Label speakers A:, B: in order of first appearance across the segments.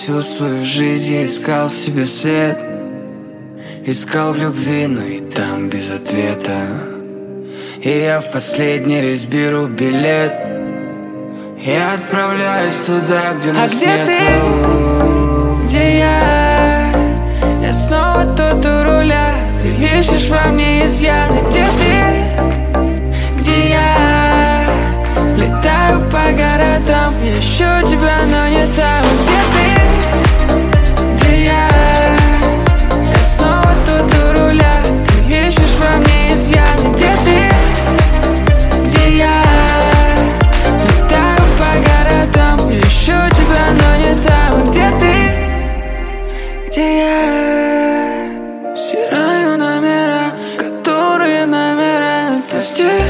A: Всю свою жизнь я искал в себе свет, искал в любви, но и там без ответа. И я в последний рейс беру билет, я отправляюсь туда, где нас
B: где
A: нету.
B: ты? Где я? Я снова тут у руля. Ты ищешь во мне изъяны. Где ты? Где я? Летаю по городам, я ищу тебя, но не там. Где ты? Где я? Я снова тут у руля. Ты ищешь во мне изъяны. Где ты? Где я? Летаю по городам, я ищу тебя, но не там. Где ты? Где я? Стираю номера, которые намеряют тости.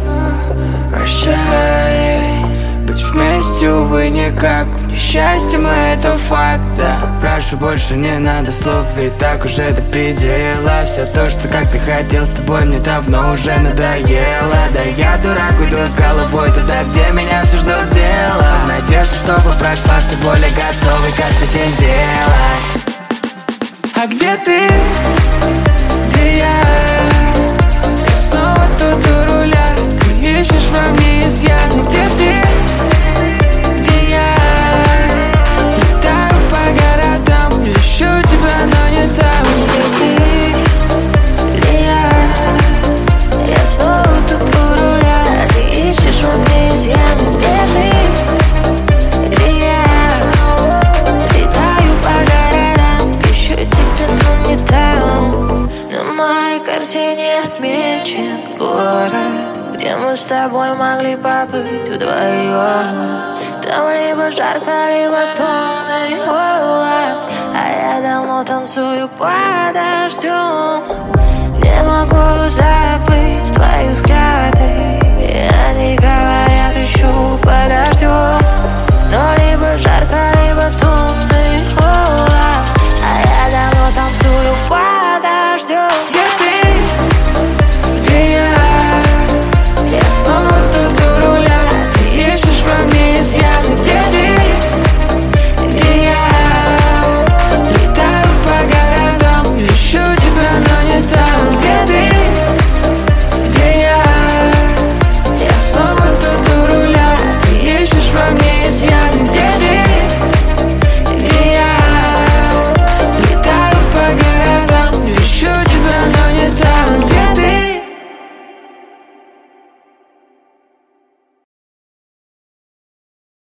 B: Прощай, быть вместе, увы, никак. В несчастье мы, это факт, да. Прошу, больше не надо слов, ведь так уже допидела. Все то, что как ты хотел, с тобой мне давно уже надоело. Да я дурак, уйду с головой туда, где меня все ждут дело. В надежде, чтобы прошла все более готовый каждый день делать. А где ты? Где я? Я снова тут у руля. Ты ищешь во мне изъяны. Где ты? Где я? Летаю по городам, я ищу тебя, но не там.
C: Где ты? Где я? Я снова тут у руля. Ты ищешь во мне изъяны. Где ты? Где я? Летаю по городам, ищу тебя, но не там. На моей картине отмечен город, где мы с тобой могли побыть вдвоем. Там либо жарко, либо томный холод, а я давно танцую под дождем. Не могу забыть твои взгляды, и они говорят, ищу под дождем.